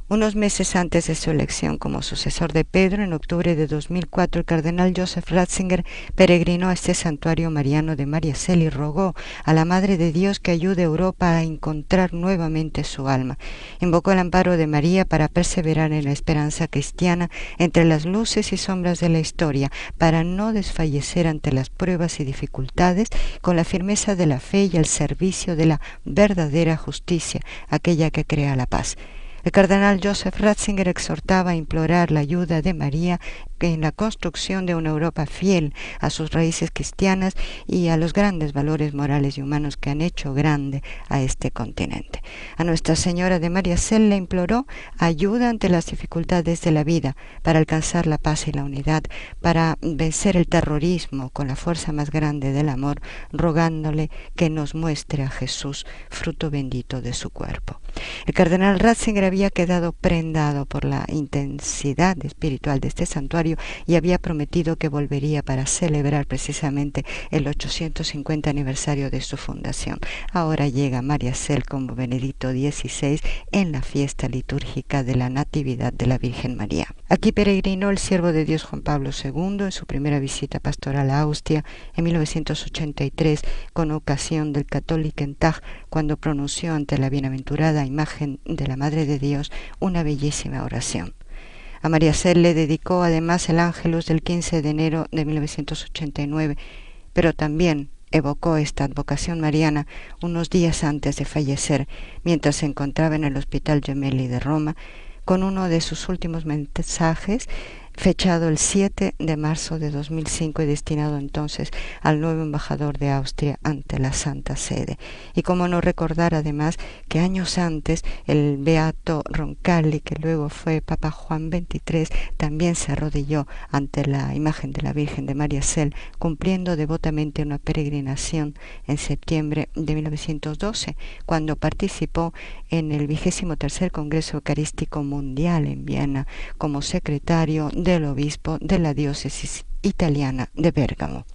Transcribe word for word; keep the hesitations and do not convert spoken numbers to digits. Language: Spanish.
Unos meses antes de su elección como sucesor de Pedro, en octubre de dos mil cuatro, el cardenal Joseph Ratzinger peregrinó a este santuario mariano de Mariazell y rogó a la Madre de Dios que ayude a Europa a encontrar nuevamente su alma. Invocó el amparo de María para perseverar en la esperanza cristiana entre las luces y sombras de la historia, para no desfallecer ante las pruebas y dificultades, con la firmeza de la fe y el servicio de la verdadera justicia, aquella que crea la paz. El cardenal Joseph Ratzinger exhortaba a implorar la ayuda de María en la construcción de una Europa fiel a sus raíces cristianas y a los grandes valores morales y humanos que han hecho grande a este continente. A Nuestra Señora de Mariazell le imploró ayuda ante las dificultades de la vida, para alcanzar la paz y la unidad, para vencer el terrorismo con la fuerza más grande del amor, rogándole que nos muestre a Jesús, fruto bendito de su cuerpo. El cardenal Ratzinger había quedado prendado por la intensidad espiritual de este santuario y había prometido que volvería para celebrar precisamente el ochocientos cincuenta aniversario de su fundación. Ahora llega a Mariazell como Benedicto dieciséis en la fiesta litúrgica de la Natividad de la Virgen María. Aquí peregrinó el siervo de Dios Juan Pablo segundo en su primera visita pastoral a Austria en mil novecientos ochenta y tres, con ocasión del Katholikentag, cuando pronunció ante la bienaventurada imagen de la Madre de Dios una bellísima oración. A Mariazell le dedicó además el Ángelus del quince de enero de mil novecientos ochenta y nueve, pero también evocó esta advocación mariana unos días antes de fallecer, mientras se encontraba en el Hospital Gemelli de Roma, con uno de sus últimos mensajes, fechado el siete de marzo de dos mil cinco y destinado entonces al nuevo embajador de Austria ante la Santa Sede. Y cómo no recordar además que años antes el beato Roncalli, que luego fue Papa Juan veintitrés, también se arrodilló ante la imagen de la Virgen de Mariazell, cumpliendo devotamente una peregrinación en septiembre de mil novecientos doce, cuando participó en el vigésimo tercer Congreso Eucarístico Mundial en Viena como secretario del obispo de la diócesis italiana de Bérgamo.